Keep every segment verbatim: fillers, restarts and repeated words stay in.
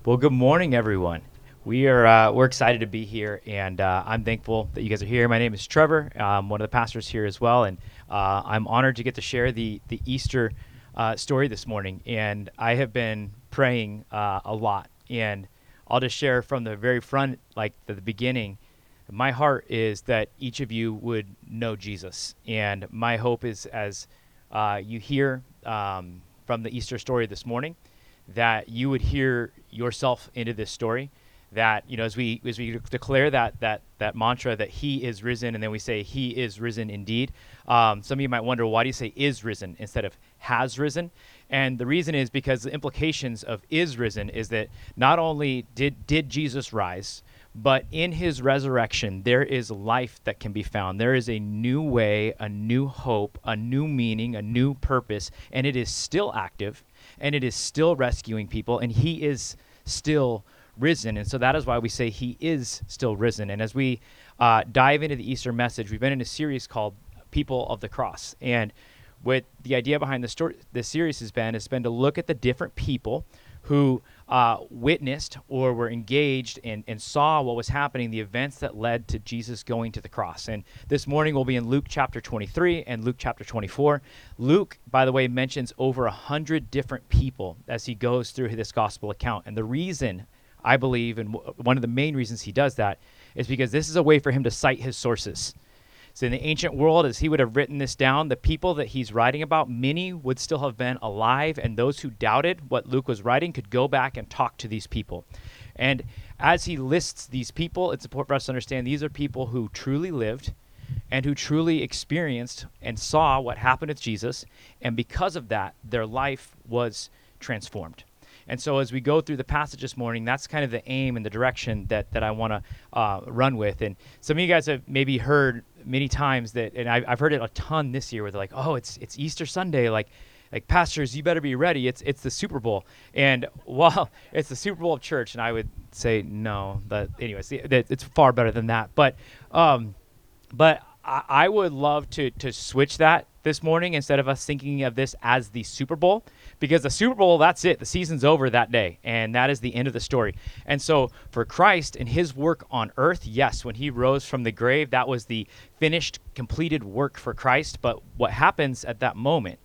Well, good morning, everyone. We are uh, we're excited to be here, and uh, I'm thankful that you guys are here. My name is Trevor. I'm one of the pastors here as well, and uh, I'm honored to get to share the the Easter uh, story this morning. And I have been praying uh, a lot, and I'll just share from the very front, like the, the beginning. My heart is that each of you would know Jesus, and my hope is as uh, you hear um, from the Easter story this morning, that you would hear yourself into this story, that you know as we as we declare that that that mantra that he is risen, and then we say he is risen indeed. Um, some of you might wonder, why do you say is risen instead of has risen? And the reason is because the implications of is risen is that not only did did Jesus rise, but in his resurrection there is life that can be found. There is a new way, a new hope, a new meaning, a new purpose, and it is still active, and it is still rescuing people, and he is still risen. And so that is why we say he is still risen. And as we uh, dive into the Easter message, we've been in a series called People of the Cross. And what the idea behind the story, this series has been, has been to look at the different people who uh, witnessed or were engaged and, and saw what was happening, the events that led to Jesus going to the cross. And this morning we'll be in Luke chapter twenty-three and Luke chapter twenty-four. Luke, by the way, mentions over a hundred different people as he goes through this gospel account. And the reason, I believe, and w- one of the main reasons he does that, is because this is a way for him to cite his sources. So in the ancient world, as he would have written this down, the people that he's writing about, many would still have been alive, and those who doubted what Luke was writing could go back and talk to these people. And as he lists these people, it's important for us to understand these are people who truly lived and who truly experienced and saw what happened with Jesus, and because of that, their life was transformed. And so as we go through the passage this morning, that's kind of the aim and the direction that, that I want to uh, run with. And some of you guys have maybe heard many times that, and I've, I've heard it a ton this year, where they're like, oh, it's it's Easter Sunday, like, like pastors, you better be ready. It's it's the Super Bowl. And while it's the Super Bowl of church, and I would say no, but anyways, it's far better than that. But um, but I, I would love to to switch that this morning, instead of us thinking of this as the Super Bowl, because the Super Bowl, that's it. The season's over that day, and that is the end of the story. And so for Christ and his work on earth, yes, when he rose from the grave, that was the finished, completed work for Christ. But what happens at that moment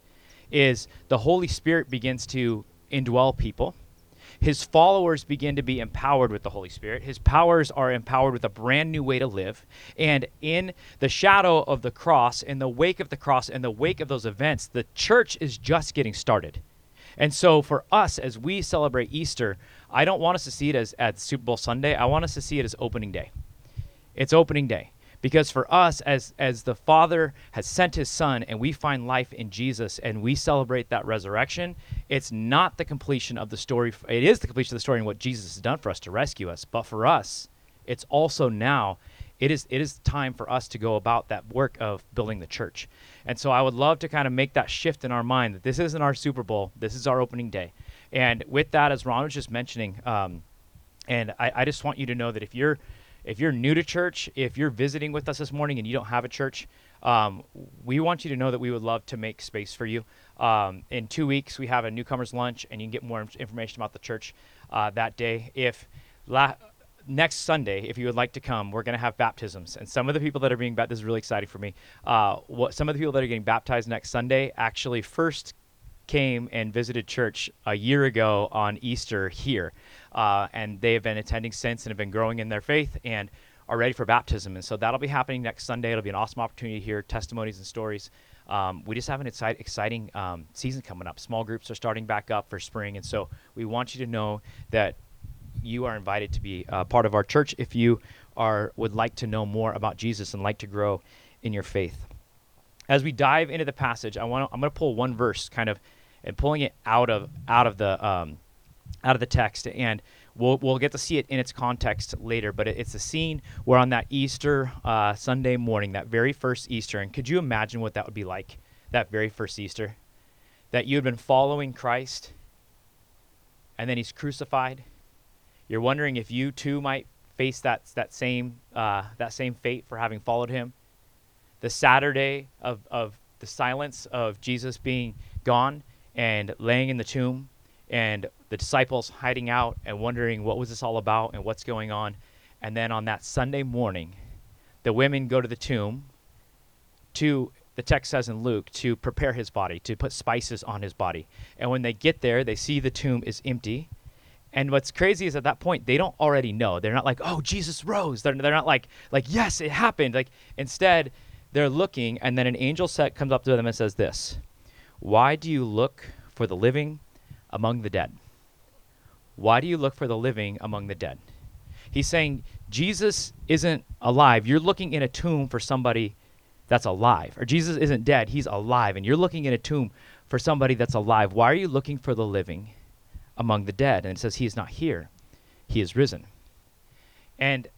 is the Holy Spirit begins to indwell people. His followers begin to be empowered with the Holy Spirit. His powers are empowered with a brand new way to live. And in the shadow of the cross, in the wake of the cross, in the wake of those events, the church is just getting started. And so for us, as we celebrate Easter, I don't want us to see it as at Super Bowl Sunday. I want us to see it as opening day. It's opening day. Because for us, as as the Father has sent his Son, and we find life in Jesus, and we celebrate that resurrection, it's not the completion of the story. It is the completion of the story and what Jesus has done for us to rescue us. But for us, it's also now, it is it is time for us to go about that work of building the church. And so I would love to kind of make that shift in our mind, that this isn't our Super Bowl, this is our opening day. And with that, as Ron was just mentioning, um, and I, I just want you to know that if you're If you're new to church, if you're visiting with us this morning and you don't have a church, um, we want you to know that we would love to make space for you. Um, in two weeks, we have a newcomers lunch, and you can get more information about the church uh, that day. If la- next Sunday, if you would like to come, we're going to have baptisms. And some of the people that are being baptized, this is really exciting for me. Uh, what some of the people that are getting baptized next Sunday actually first came and visited church a year ago on Easter here. Uh, and they have been attending since and have been growing in their faith and are ready for baptism. And so that'll be happening next Sunday. It'll be an awesome opportunity to hear testimonies and stories. Um, we just have an exci- exciting um, season coming up. Small groups are starting back up for spring. And so we want you to know that you are invited to be uh, part of our church if you are would like to know more about Jesus and like to grow in your faith. As we dive into the passage, I want I'm going to pull one verse kind of and pulling it out of out of the um, out of the text, and we'll we'll get to see it in its context later. But it, it's a scene where on that Easter uh, Sunday morning, that very first Easter, and could you imagine what that would be like? That very first Easter, that you had been following Christ, and then he's crucified. You're wondering if you too might face that that same uh, that same fate for having followed him. The Saturday of of the silence of Jesus being gone and laying in the tomb, and the disciples hiding out and wondering what was this all about and what's going on. And then on that Sunday morning, the women go to the tomb to, the text says in Luke, to prepare his body, to put spices on his body. And when they get there, they see the tomb is empty. And what's crazy is at that point, they don't already know. They're not like, oh, Jesus rose. They're, they're not like, like, yes, it happened. Like, instead, they're looking, and then an angel set comes up to them and says this: why do you look for the living among the dead? Why do you look for the living among the dead? He's saying Jesus isn't alive. You're looking in a tomb for somebody that's alive. Or Jesus isn't dead. He's alive. And you're looking in a tomb for somebody that's alive. Why are you looking for the living among the dead? And it says he is not here. He is risen. And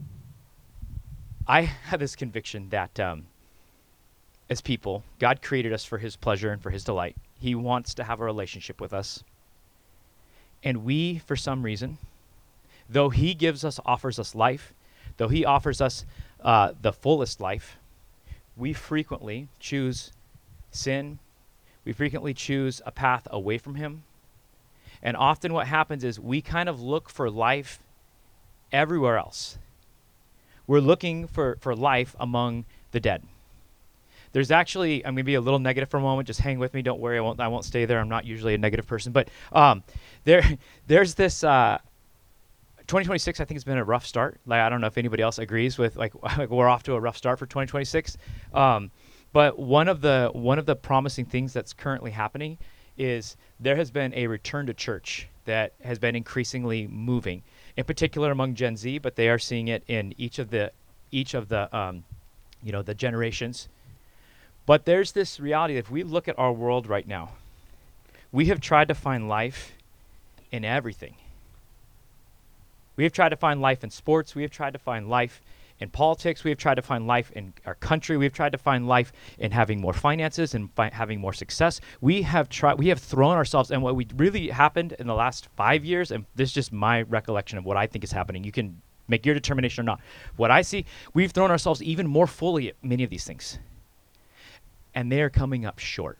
I have this conviction that um, as people, God created us for his pleasure and for his delight. He wants to have a relationship with us. And we, for some reason, though he gives us, offers us life, though he offers us uh, the fullest life, we frequently choose sin. We frequently choose a path away from him. And often what happens is we kind of look for life everywhere else. We're looking for, for life among the dead. There's actually, I'm going to be a little negative for a moment. Just hang with me. Don't worry. I won't I won't stay there. I'm not usually a negative person. But um, there, there's this, uh, twenty twenty-six, I think, has been a rough start. Like, I don't know if anybody else agrees with, like, we're off to a rough start for twenty twenty-six. Um, but one of the one of the promising things that's currently happening is there has been a return to church that has been increasingly moving, in particular among Gen Z, but they are seeing it in each of the each of the um, you know, the generations. But there's this reality that if we look at our world right now, we have tried to find life in everything. We have tried to find life in sports. We have tried to find life in politics. We have tried to find life in our country. We have tried to find life in having more finances and fi- having more success. We have tried. We have thrown ourselves, and what we really happened in the last five years, and this is just my recollection of what I think is happening. You can make your determination or not. What I see, we've thrown ourselves even more fully at many of these things, and they are coming up short.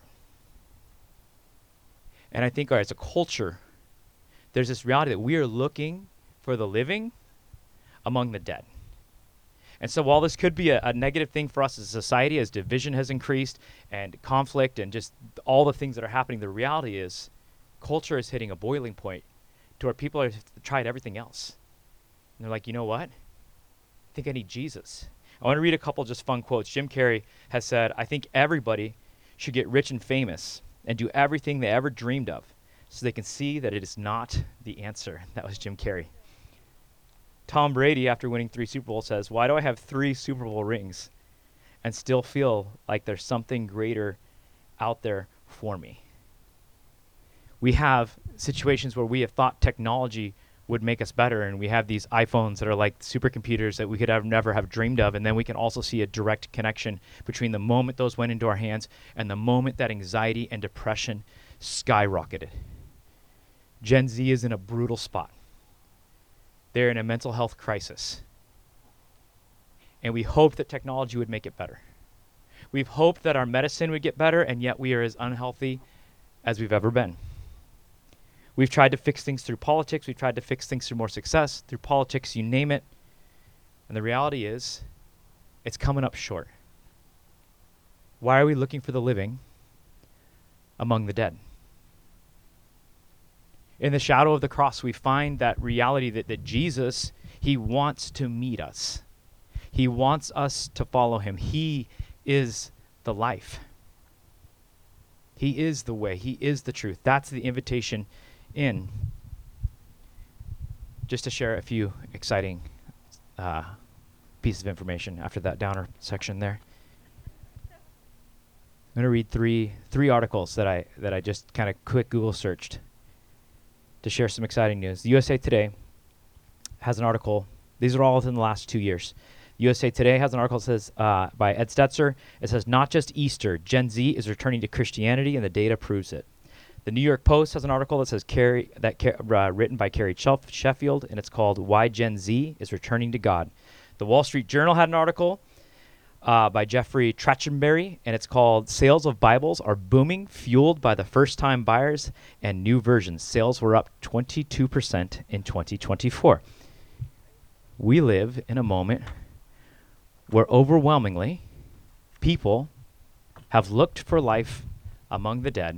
And I think, all right, as a culture, there's this reality that we are looking for the living among the dead. And so while this could be a, a negative thing for us as a society, as division has increased and conflict and just all the things that are happening, the reality is culture is hitting a boiling point to where people have tried everything else. And they're like, you know what? I think I need Jesus. I want to read a couple just fun quotes. Jim Carrey has said, I think everybody should get rich and famous and do everything they ever dreamed of so they can see that it is not the answer. That was Jim Carrey. Tom Brady, after winning three Super Bowls, says, why do I have three Super Bowl rings and still feel like there's something greater out there for me? We have situations where we have thought technology would make us better, and we have these iPhones that are like supercomputers that we could have never have dreamed of, and then we can also see a direct connection between the moment those went into our hands and the moment that anxiety and depression skyrocketed. Gen Z is in a brutal spot. They're in a mental health crisis. And we hope that technology would make it better. We've hoped that our medicine would get better, and yet we are as unhealthy as we've ever been. We've tried to fix things through politics. We've tried to fix things through more success, through politics, you name it. And the reality is, it's coming up short. Why are we looking for the living among the dead? In the shadow of the cross, we find that reality that, that Jesus, he wants to meet us. He wants us to follow him. He is the life. He is the way. He is the truth. That's the invitation in. Just to share a few exciting uh, pieces of information after that downer section there. I'm going to read three three articles that I that I just kind of quick Google searched to share some exciting news. The U S A Today has an article. These are all within the last two years. U S A Today has an article that says, uh, by Ed Stetzer, it says, not just Easter, Gen Z is returning to Christianity, and the data proves it. The New York Post has an article that says, Carrie, that uh, written by Carrie Sheffield, and it's called Why Gen Z is Returning to God. The Wall Street Journal had an article uh, by Jeffrey Trachtenberry, and it's called Sales of Bibles Are Booming, Fueled by the First-Time Buyers and New Versions. Sales were up twenty-two percent in twenty twenty-four. We live in a moment where overwhelmingly people have looked for life among the dead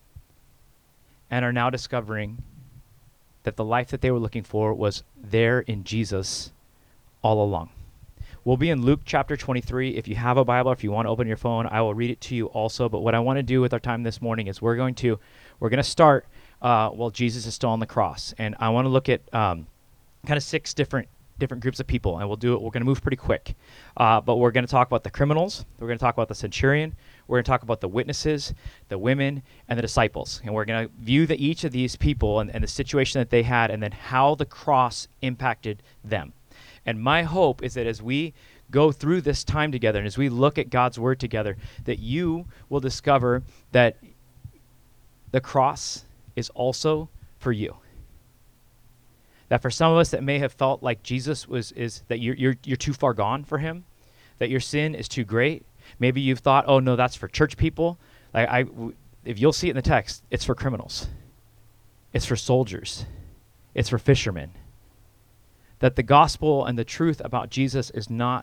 and are now discovering that the life that they were looking for was there in Jesus all along. We'll be in Luke chapter twenty-three. If you have a Bible, if you want to open your phone, I will read it to you also. But what I want to do with our time this morning is we're going to we're going to start uh, while Jesus is still on the cross, and I want to look at um, kind of six different different groups of people, and we'll do it. We're going to move pretty quick, uh, but we're going to talk about the criminals. We're going to talk about the centurion. We're going to talk about the witnesses, the women, and the disciples, and we're going to view the, each of these people and, and the situation that they had, and then how the cross impacted them. And my hope is that as we go through this time together and as we look at God's word together, that you will discover that the cross is also for you. That for some of us that may have felt like Jesus was is that you're you're you're too far gone for him, that your sin is too great. Maybe you've thought, oh no, that's for church people. Like I, w- if you'll see it in the text, it's for criminals, it's for soldiers, it's for fishermen. That the gospel and the truth about Jesus is not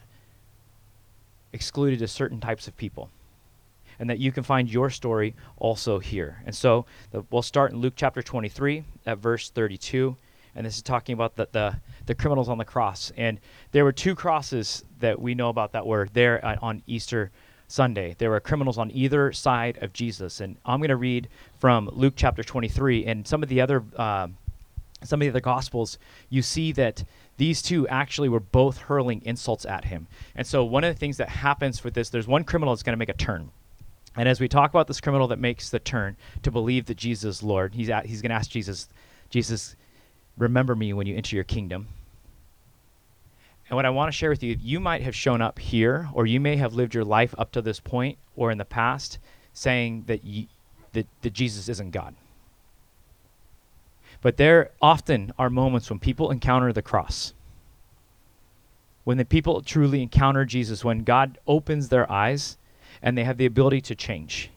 excluded to certain types of people, and that you can find your story also here. And so the, we'll start in Luke chapter twenty-three at verse thirty-two, and this is talking about the, the, the criminals on the cross. And there were two crosses that we know about that were there uh, on Easter Sunday. There were criminals on either side of Jesus, and I'm going to read from Luke chapter twenty-three, and some of the other uh, some of the other gospels, you see that these two actually were both hurling insults at him. And so one of the things that happens with this, there's one criminal that's going to make a turn. And as we talk about this criminal that makes the turn to believe that Jesus is Lord, he's at, he's going to ask Jesus, Jesus, remember me when you enter your kingdom. And what I want to share with you, you might have shown up here, or you may have lived your life up to this point or in the past saying that, you, that, that Jesus isn't God. But there often are moments when people encounter the cross, when the people truly encounter Jesus, when God opens their eyes and they have the ability to change.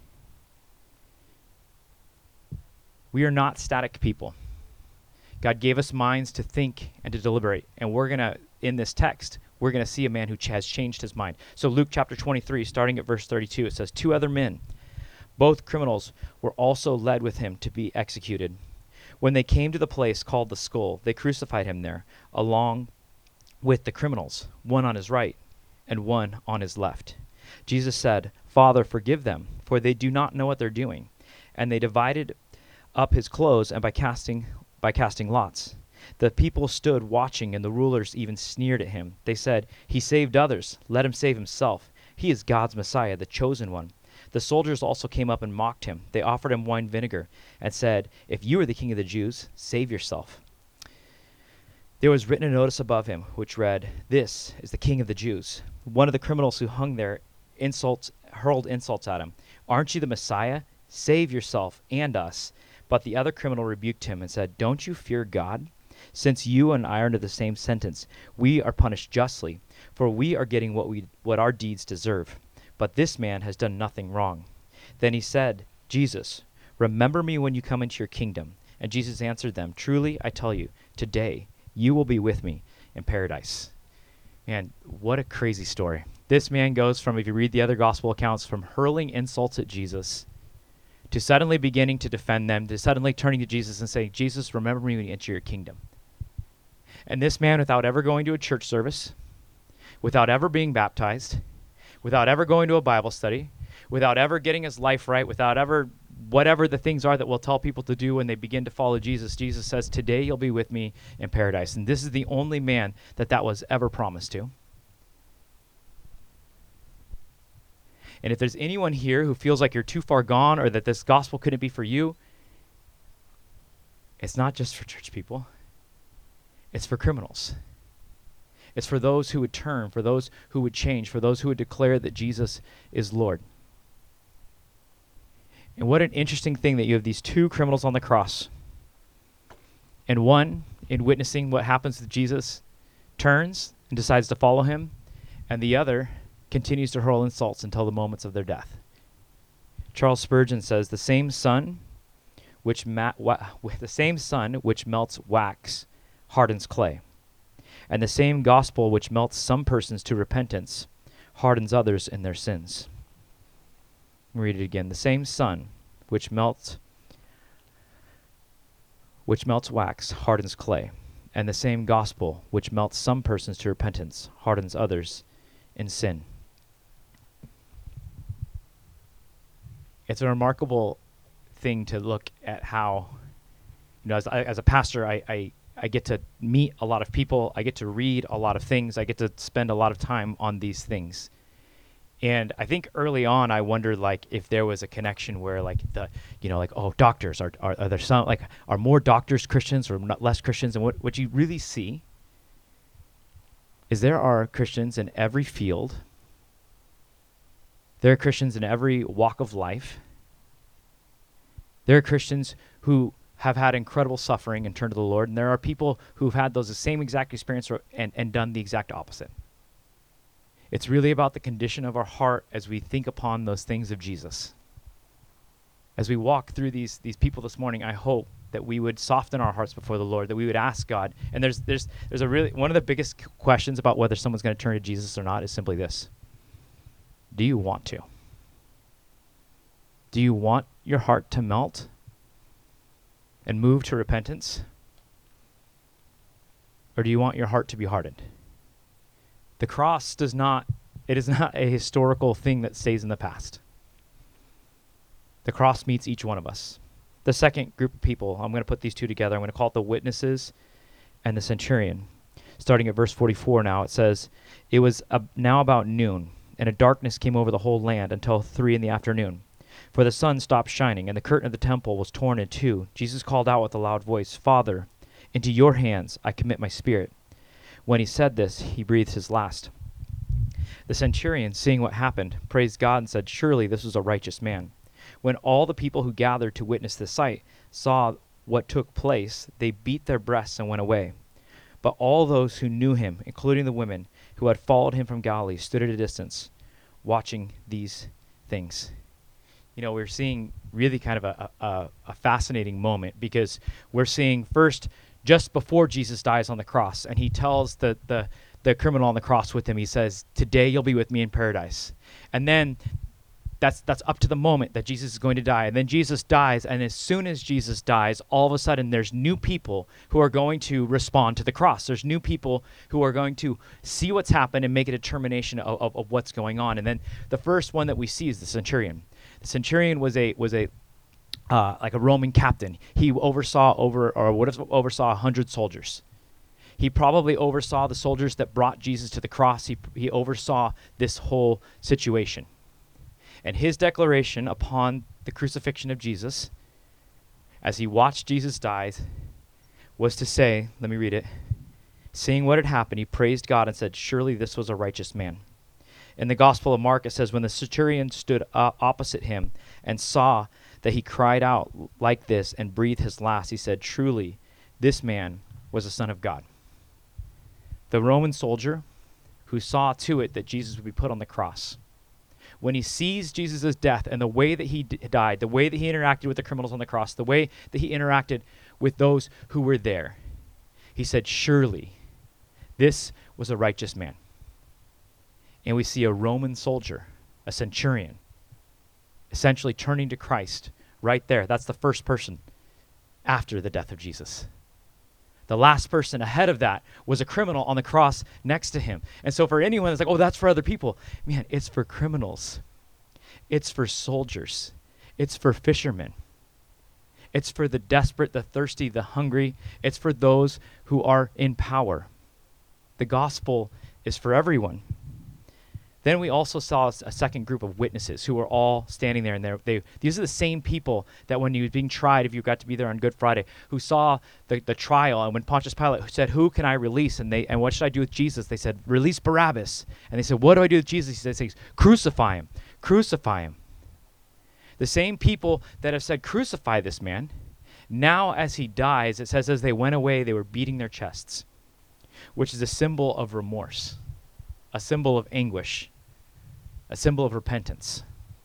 We are not static people. God gave us minds to think and to deliberate. And we're going to, in this text, we're going to see a man who ch- has changed his mind. So Luke chapter twenty-three, starting at verse thirty-two, it says, two other men, both criminals, were also led with him to be executed. When they came to the place called the Skull, they crucified him there, along with the criminals, one on his right and one on his left. Jesus said, Father, forgive them, for they do not know what they're doing. And they divided up his clothes and by casting by casting lots. The people stood watching, and the rulers even sneered at him. They said, He saved others. Let him save himself. He is God's Messiah, the chosen one. The soldiers also came up and mocked him. They offered him wine vinegar and said, If you are the king of the Jews, save yourself. There was written a notice above him, which read, This is the king of the Jews. One of the criminals who hung there insults, hurled insults at him. Aren't you the Messiah? Save yourself and us. But the other criminal rebuked him and said, Don't you fear God? Since you and I are under the same sentence, we are punished justly, for we are getting what we what our deeds deserve. But this man has done nothing wrong. Then he said, Jesus, remember me when you come into your kingdom. And Jesus answered them, Truly, I tell you, today you will be with me in paradise. Man, what a crazy story. This man goes from, if you read the other gospel accounts, from hurling insults at Jesus to suddenly beginning to defend them, to suddenly turning to Jesus and saying, Jesus, remember me when you enter your kingdom. And this man, without ever going to a church service, without ever being baptized, without ever going to a Bible study, without ever getting his life right, without ever, whatever the things are that we'll tell people to do when they begin to follow Jesus, Jesus says, today you'll be with me in paradise. And this is the only man that that was ever promised to. And if there's anyone here who feels like you're too far gone or that this gospel couldn't be for you, it's not just for church people. It's for criminals. It's for those who would turn, for those who would change, for those who would declare that Jesus is Lord. And what an interesting thing that you have these two criminals on the cross. And one, in witnessing what happens to Jesus, turns and decides to follow him. And the other continues to hurl insults until the moments of their death. Charles Spurgeon says, the same sun which ma- wa- the same sun which melts wax hardens clay, and the same gospel which melts some persons to repentance hardens others in their sins. Let me read it again. The same sun which melts which melts wax hardens clay, and the same gospel which melts some persons to repentance hardens others in sin. It's a remarkable thing to look at how, you know, as, I, as a pastor, I, I, I get to meet a lot of people. I get to read a lot of things. I get to spend a lot of time on these things. And I think early on, I wondered, like, if there was a connection where, like, the, you know, like, oh, doctors, are are, are there some, like, are more doctors Christians or not less Christians? And what, what you really see is there are Christians in every field. There are Christians in every walk of life. There are Christians who have had incredible suffering and turned to the Lord, and there are people who've had those the same exact experience or, and, and done the exact opposite. It's really about the condition of our heart as we think upon those things of Jesus. As we walk through these these people this morning, I hope that we would soften our hearts before the Lord, that we would ask God. And there's there's there's a really one of the biggest questions about whether someone's going to turn to Jesus or not is simply this: do you want to? Do you want your heart to melt and move to repentance? Or do you want your heart to be hardened? The cross does not, it is not a historical thing that stays in the past. The cross meets each one of us. The second group of people, I'm going to put these two together. I'm going to call it the witnesses and the centurion. Starting at verse forty-four now, it says, it was uh, now about noon, and a darkness came over the whole land until three in the afternoon. For the sun stopped shining, and the curtain of the temple was torn in two. Jesus called out with a loud voice, Father, into your hands I commit my spirit. When he said this, he breathed his last. The centurion, seeing what happened, praised God and said, surely this was a righteous man. When all the people who gathered to witness the sight saw what took place, they beat their breasts and went away. But all those who knew him, including the women who had followed him from Galilee, stood at a distance, watching these things. You know, we're seeing really kind of a, a, a fascinating moment, because we're seeing first, just before Jesus dies on the cross, and he tells the, the, the criminal on the cross with him, he says, today you'll be with me in paradise. And then that's that's up to the moment that Jesus is going to die. And then Jesus dies, and as soon as Jesus dies, all of a sudden there's new people who are going to respond to the cross. There's new people who are going to see what's happened and make a determination of, of, of what's going on. And then the first one that we see is the centurion. The centurion was a was a uh, like a Roman captain. He oversaw over or would have oversaw a hundred soldiers. He probably oversaw the soldiers that brought Jesus to the cross. He he oversaw this whole situation. And his declaration upon the crucifixion of Jesus, as he watched Jesus die, was to say, let me read it, seeing what had happened, he praised God and said, surely this was a righteous man. In the Gospel of Mark, it says, when the centurion stood uh, opposite him and saw that he cried out like this and breathed his last, he said, truly, this man was the Son of God. The Roman soldier who saw to it that Jesus would be put on the cross, when he sees Jesus' death and the way that he d- died, the way that he interacted with the criminals on the cross, the way that he interacted with those who were there, he said, surely this was a righteous man. And we see a Roman soldier, a centurion, essentially turning to Christ right there. That's the first person after the death of Jesus. The last person ahead of that was a criminal on the cross next to him. And so for anyone that's like, oh, that's for other people. Man, it's for criminals. It's for soldiers. It's for fishermen. It's for the desperate, the thirsty, the hungry. It's for those who are in power. The gospel is for everyone. Then we also saw a second group of witnesses who were all standing there, and they these are the same people that when he was being tried, if you got to be there on Good Friday, who saw the, the trial, and when Pontius Pilate said, who can I release? And they and what should I do with Jesus? They said, release Barabbas. And they said, what do I do with Jesus? He says, crucify him, crucify him. The same people that have said, crucify this man, now as he dies, it says as they went away, they were beating their chests, which is a symbol of remorse, a symbol of anguish. a symbol of repentance.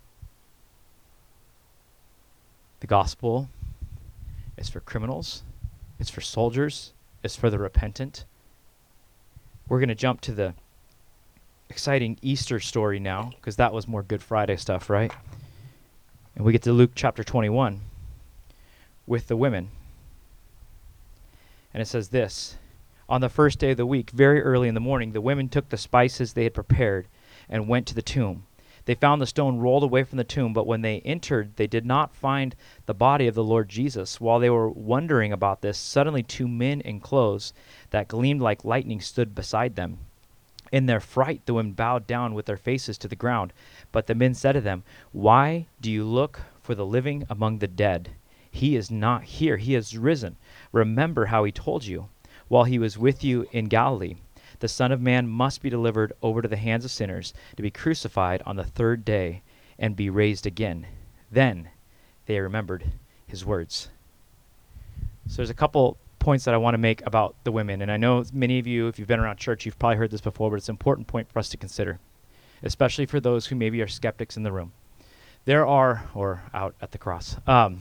The gospel is for criminals, it's for soldiers, it's for the repentant. We're going to jump to the exciting Easter story now, because that was more Good Friday stuff, right? And we get to Luke chapter twenty-one with the women. And it says this: on the first day of the week, very early in the morning, the women took the spices they had prepared and went to the tomb. They found the stone rolled away from the tomb, but when they entered, they did not find the body of the Lord Jesus. While they were wondering about this, suddenly two men in clothes that gleamed like lightning stood beside them. In their fright, the women bowed down with their faces to the ground. But the men said to them, "Why do you look for the living among the dead? He is not here. He has risen. Remember how he told you while he was with you in Galilee. The Son of Man must be delivered over to the hands of sinners, to be crucified on the third day, and be raised again." Then they remembered his words. So there's a couple points that I want to make about the women. And I know many of you, if you've been around church, you've probably heard this before, but it's an important point for us to consider, especially for those who maybe are skeptics in the room. There are, or out at the cross. Um,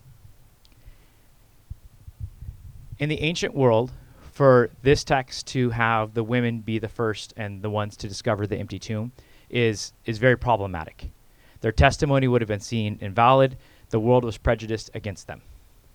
in the ancient world, for this text to have the women be the first and the ones to discover the empty tomb is is very problematic. Their testimony would have been seen invalid. The world was prejudiced against them.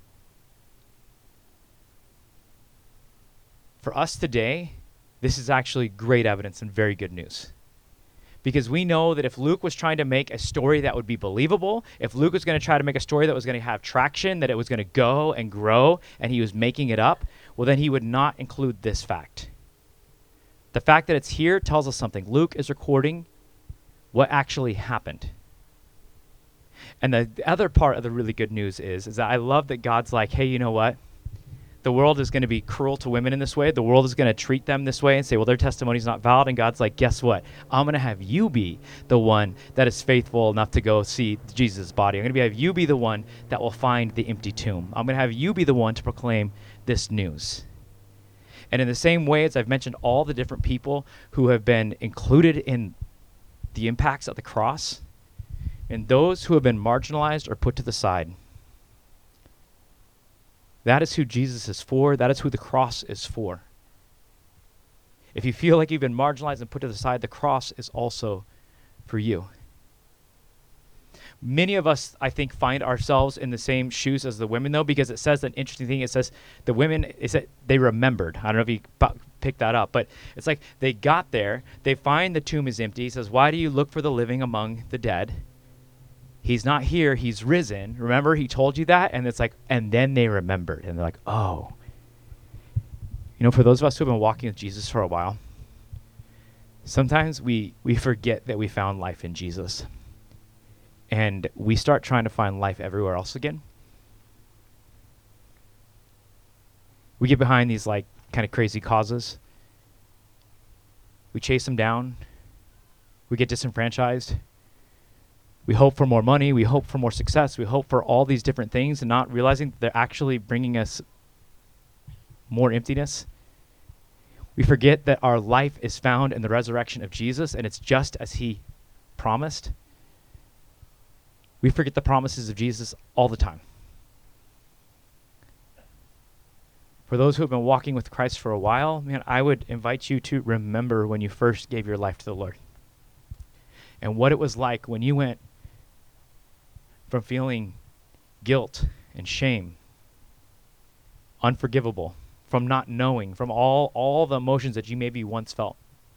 For us today, this is actually great evidence and very good news. Because we know that if Luke was trying to make a story that would be believable, if Luke was going to try to make a story that was going to have traction, that it was going to go and grow, and he was making it up, well, then he would not include this fact. The fact that it's here tells us something. Luke is recording what actually happened. And the, the other part of the really good news is, is that I love that God's like, hey, you know what? The world is going to be cruel to women in this way. The world is going to treat them this way and say, well, their testimony is not valid. And God's like, guess what? I'm going to have you be the one that is faithful enough to go see Jesus' body. I'm going to have you be the one that will find the empty tomb. I'm going to have you be the one to proclaim this news. And in the same way as I've mentioned all the different people who have been included in the impacts of the cross, and those who have been marginalized or put to the side, that is who Jesus is for. That is who the cross is for. If you feel like you've been marginalized and put to the side, the cross is also for you. Many of us, I think, find ourselves in the same shoes as the women, though, because it says an interesting thing. It says the women, is that they remembered. I don't know if you p- picked that up, but it's like they got there. They find the tomb is empty. He says, why do you look for the living among the dead? He's not here. He's risen. Remember, he told you that? And it's like, and then they remembered. And they're like, oh. You know, for those of us who have been walking with Jesus for a while, sometimes we, we forget that we found life in Jesus. And we start trying to find life everywhere else again. We get behind these, like, kind of crazy causes. We chase them down. We get disenfranchised. We hope for more money. We hope for more success. We hope for all these different things, and not realizing that they're actually bringing us more emptiness. We forget that our life is found in the resurrection of Jesus, and it's just as he promised. We forget the promises of Jesus all the time. For those who have been walking with Christ for a while, man, I would invite you to remember when you first gave your life to the Lord. And what it was like when you went from feeling guilt and shame, unforgivable, from not knowing, from all, all the emotions that you maybe once felt,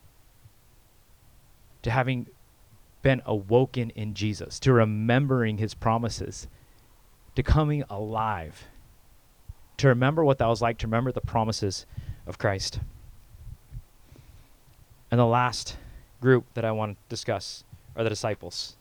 to having been awoken in Jesus, to remembering his promises, to coming alive, to remember what that was like, to remember the promises of Christ. And the last group that I want to discuss are the disciples.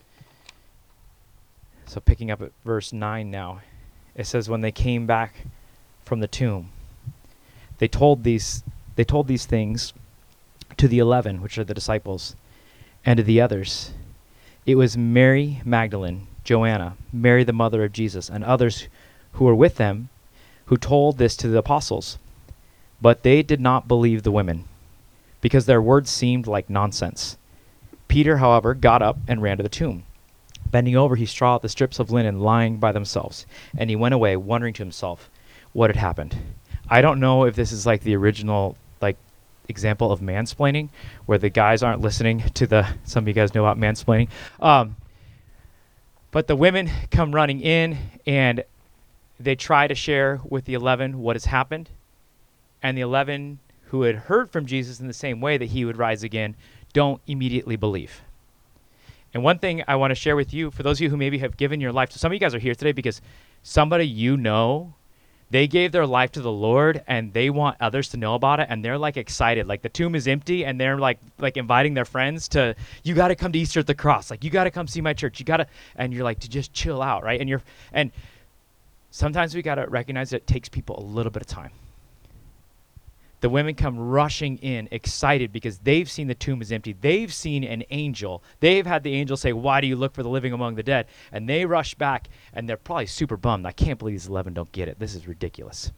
So picking up at verse nine now, it says, when they came back from the tomb, they told these they told these things to the eleven, which are the disciples, and to the others. It was Mary Magdalene, Joanna, Mary the mother of Jesus, and others who were with them, who told this to the apostles. But they did not believe the women, because their words seemed like nonsense. Peter, however, got up and ran to the tomb. Bending over, he saw the strips of linen lying by themselves, and he went away, wondering to himself what had happened. I don't know if this is like the original like example of mansplaining, where the guys aren't listening to the, some of you guys know about mansplaining. Um, but the women come running in, and they try to share with the eleven what has happened. And the eleven who had heard from Jesus in the same way that he would rise again don't immediately believe. And one thing I want to share with you, for those of you who maybe have given your life, so some of you guys are here today because somebody you know, they gave their life to the Lord and they want others to know about it, and they're like excited. Like the tomb is empty and they're like like inviting their friends to, you got to come to Easter at the Cross. Like you got to come see my church. You got to, and you're like, to just chill out, right? And you're, and sometimes we got to recognize that it takes people a little bit of time. The women come rushing in, excited because they've seen the tomb is empty. They've seen an angel. They've had the angel say, why do you look for the living among the dead? And they rush back, and they're probably super bummed. I can't believe these eleven don't get it. This is ridiculous.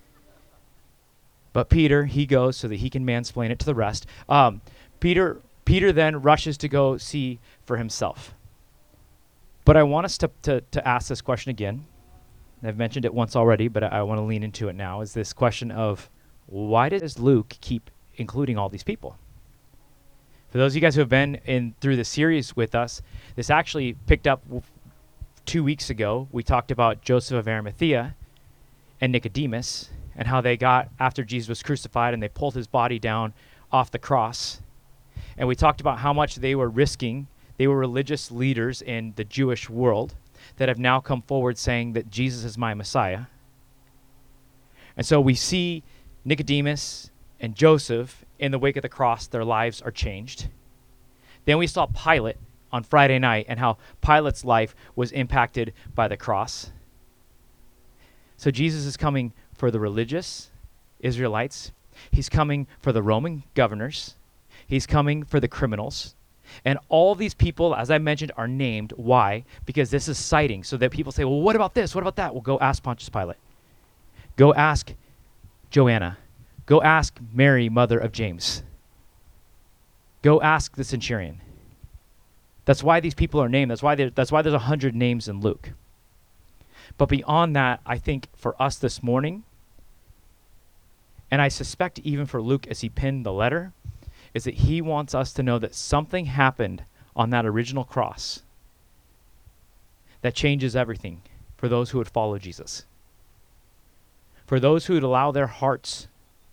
But Peter, he goes so that he can mansplain it to the rest. Um, Peter, Peter then rushes to go see for himself. But I want us to, to, to ask this question again. I've mentioned it once already, but I, I want to lean into it now, is this question of, why does Luke keep including all these people? For those of you guys who have been in through the series with us, this actually picked up w- two weeks ago. We talked about Joseph of Arimathea and Nicodemus and how they got after Jesus was crucified and they pulled his body down off the cross. And we talked about how much they were risking. They were religious leaders in the Jewish world that have now come forward saying that Jesus is my Messiah. And so we see Nicodemus and Joseph, in the wake of the cross, their lives are changed. Then we saw Pilate on Friday night and how Pilate's life was impacted by the cross. So Jesus is coming for the religious Israelites. He's coming for the Roman governors. He's coming for the criminals. And all these people, as I mentioned, are named. Why? Because this is citing, so that people say, well, what about this? What about that? Well, go ask Pontius Pilate. Go ask Joanna. Go ask Mary, mother of James. Go ask the centurion. That's why these people are named. That's why there, that's why there's a hundred names in Luke. But beyond that, I think for us this morning, and I suspect even for Luke as he penned the letter, is that he wants us to know that something happened on that original cross that changes everything for those who would follow Jesus. For those who would allow their hearts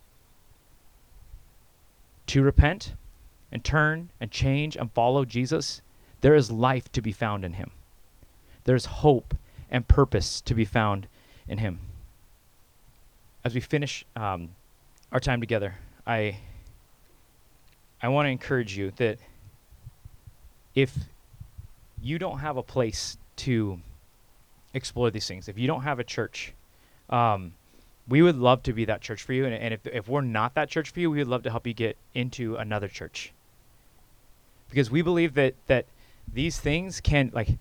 to repent and turn and change and follow Jesus, there is life to be found in him. There's hope and purpose to be found in him. As we finish um, our time together, I I want to encourage you that if you don't have a place to explore these things, if you don't have a church, um, we would love to be that church for you. And, and if, if we're not that church for you, we would love to help you get into another church. Because we believe that that these things can, like,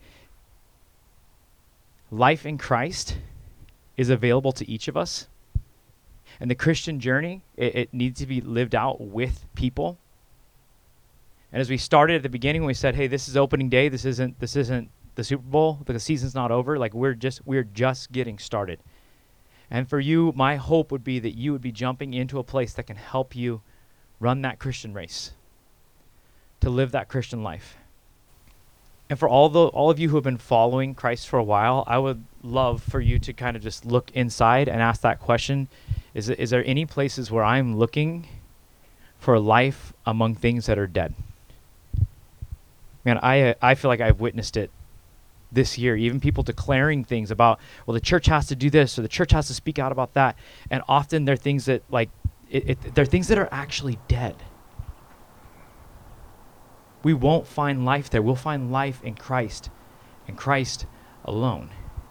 life in Christ is available to each of us. And the Christian journey, it, it needs to be lived out with people. And as we started at the beginning, we said, hey, this is opening day. This isn't this isn't the Super Bowl. The season's not over. Like, we're just we're just getting started. And for you, my hope would be that you would be jumping into a place that can help you run that Christian race, to live that Christian life. And for all the all of you who have been following Christ for a while, I would love for you to kind of just look inside and ask that question. Is, is there any places where I'm looking for life among things that are dead? Man, I uh, I feel like I've witnessed it this year. Even people declaring things about, well, the church has to do this or the church has to speak out about that. And often they're things that, like, it, it, they're things that are actually dead. We won't find life there. We'll find life in Christ and Christ alone.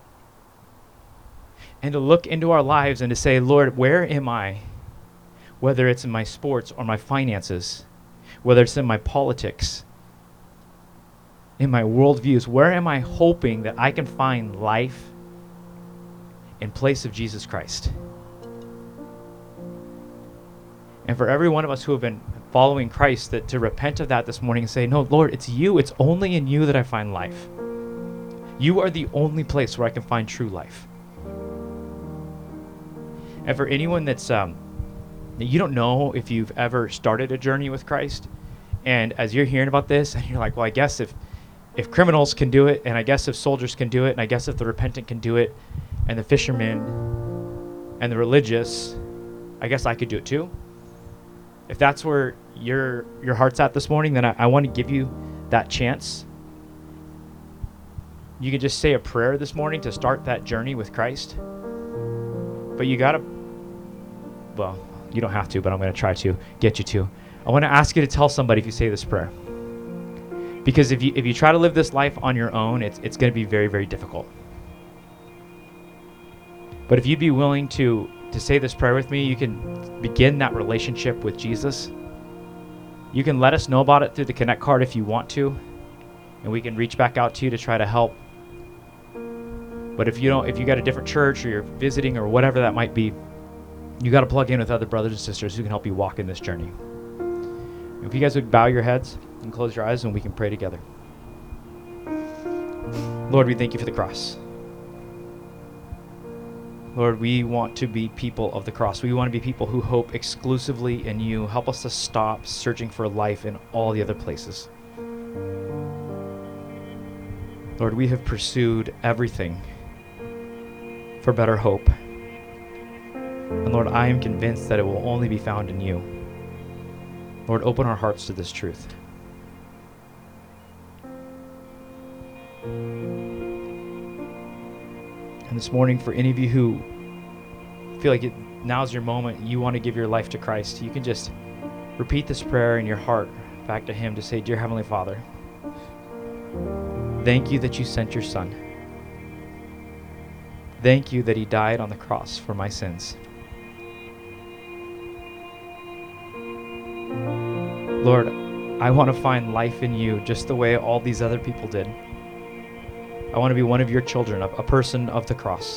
And to look into our lives and to say, Lord, where am I? Whether it's in my sports or my finances, whether it's in my politics, in my worldviews, where am I hoping that I can find life in place of Jesus Christ? And for every one of us who have been following Christ, that to repent of that this morning and say, no, Lord, it's you. It's only in you that I find life. You are the only place where I can find true life. And for anyone that's, um, you don't know if you've ever started a journey with Christ, and as you're hearing about this, and you're like, well, I guess if, if criminals can do it, and I guess if soldiers can do it, and I guess if the repentant can do it, and the fishermen and the religious, I guess I could do it too. If that's where your your heart's at this morning, then I, I want to give you that chance. You can just say a prayer this morning to start that journey with Christ. But you gotta, well, you don't have to, but I'm going to try to get you to. I want to ask you to tell somebody if you say this prayer. Because if you if you try to live this life on your own, it's it's going to be very, very difficult. But if you'd be willing to to say this prayer with me, you can begin that relationship with Jesus. You can let us know about it through the Connect card if you want to, and we can reach back out to you to try to help. But if you don't, if you got a different church or you're visiting or whatever that might be, you got to plug in with other brothers and sisters who can help you walk in this journey. If you guys would bow your heads and close your eyes, and we can pray together. Lord, we thank you for the cross. Lord, we want to be people of the cross. We want to be people who hope exclusively in you. Help us to stop searching for life in all the other places. Lord, we have pursued everything for better hope. And Lord, I am convinced that it will only be found in you. Lord, open our hearts to this truth. And this morning, for any of you who feel like it, now's your moment, you want to give your life to Christ, you can just repeat this prayer in your heart back to him to say, Dear Heavenly Father, thank you that you sent your Son. Thank you that he died on the cross for my sins. Lord, I want to find life in you just the way all these other people did. I want to be one of your children, a, a person of the cross.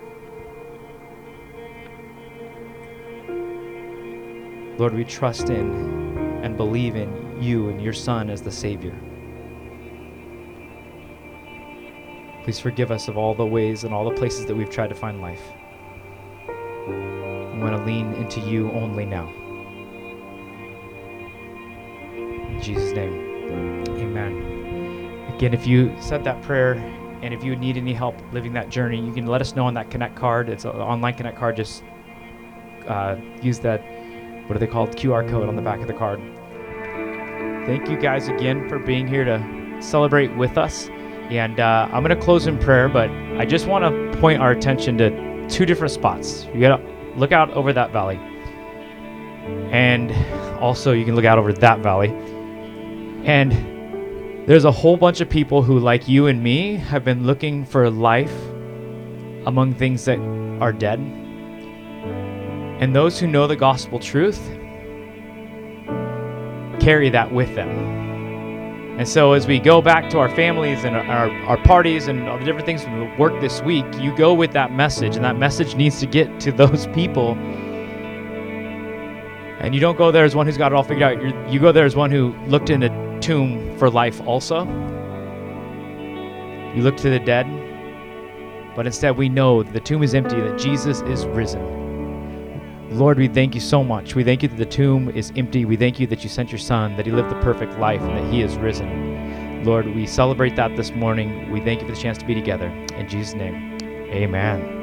Lord, we trust in and believe in you and your Son as the Savior. Please forgive us of all the ways and all the places that we've tried to find life. We want to lean into you only now. In Jesus' name, amen. Again, if you said that prayer and if you need any help living that journey, you can let us know on that Connect card. It's an online Connect card. Just uh, use that, what are they called, Q R code on the back of the card. Thank you guys again for being here to celebrate with us. And uh, I'm going to close in prayer, but I just want to point our attention to two different spots. You got to look out over that valley. And also you can look out over that valley. And there's a whole bunch of people who, like you and me, have been looking for life among things that are dead. And those who know the gospel truth carry that with them. And so as we go back to our families and our, our parties and all the different things we work this week, you go with that message, and that message needs to get to those people. And you don't go there as one who's got it all figured out. You're, you go there as one who looked in a tomb for life also. You look to the dead, but instead we know that the tomb is empty, that Jesus is risen. Lord, we thank you so much. We thank you that the tomb is empty. We thank you that you sent your Son, that he lived the perfect life, and that he is risen. Lord, we celebrate that this morning. We thank you for the chance to be together. In Jesus' name, amen.